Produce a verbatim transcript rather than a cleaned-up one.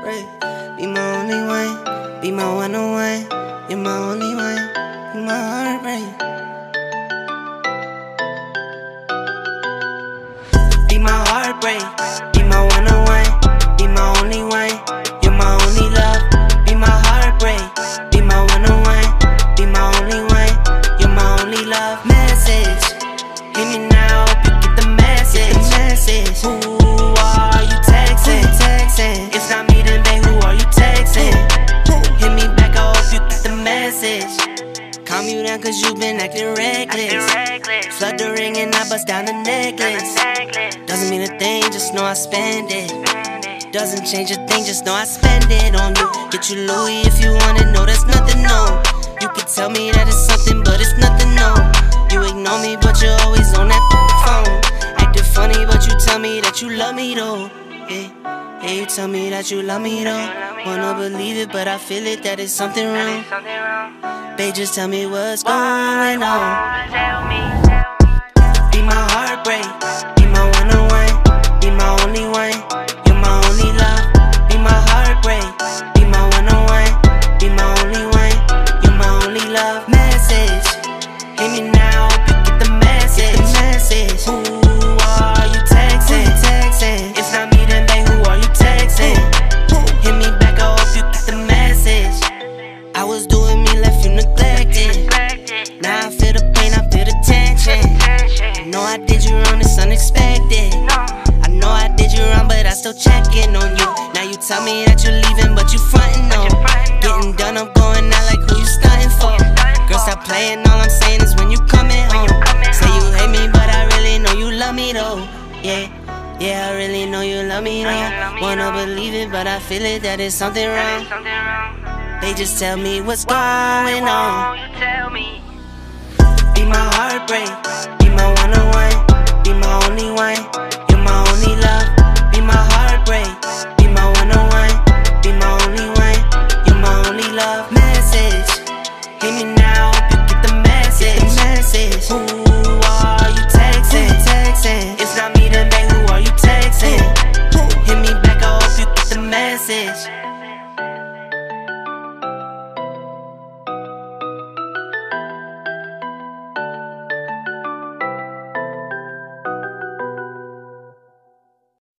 heartbreak. Be my only one, be my one on one. You're my only one, be my heartbreak. Be my heartbreak, be my one on one, be my only one. You're my only love, be my heartbreak, be my one on one, be my only one. You're my only love. Message, hit me now, hope you get the message. Get the message. Who are you texting? Who texting? It's not me then, babe. Who are you texting? Who? Hit me back, I hope you get the message. Calm you down cause you been acting reckless. Flood the ring and I bust down the necklace. Doesn't mean a thing, just know I spend it. Doesn't change a thing, just know I spend it on you. Get you Louis if you want it, no, that's nothing, no. You can tell me that it's something, but it's nothing, no. You ignore me, but you're always on that phone. Acting funny, but you tell me that you love me, though. Yeah, yeah, you tell me that you love me, though. Wanna believe it, but I feel it, that it's something wrong. Babe, just tell me what's going on. Be my heartbreak, be my one on one, be my only one. You're my only love, be my heartbreak, be my one on one, be my only one. You're my only love. Message, hit me now, hope you get the message. Get the message. Who are you texting? Who texting? It's not me then, babe. Who are you texting? Who? Hit me back, I hope you get the message. I was doing me, left you neglected. Now I feel the pain, I feel the tension. I know I did you wrong, it's unexpected. I know I did you wrong, but I still checking on you. Now you tell me that you're leaving, but you frontin' on. Getting done, I'm going out like who you stuntin' for. Girl, stop playing, all I'm saying is when you coming home. Say you hate me, but I really know you love me though. Yeah, yeah, I really know you love me though. Wanna believe it, but I feel it, that it's something wrong. They just tell me what's going on. Be my heartbreak, be my one on one, be my only one. You're my only love, be my heartbreak, be my one on one, be my only one. You're my only love. Message, hit me now, hope you get the message. Get the message. Ooh.